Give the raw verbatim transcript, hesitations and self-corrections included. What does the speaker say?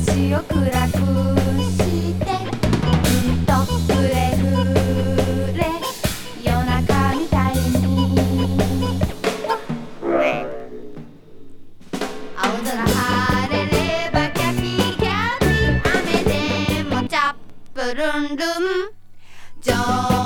街を暗くしてうんとフレフレ夜中みたいに青空晴れればキャピキャピ雨でもチャップルンルン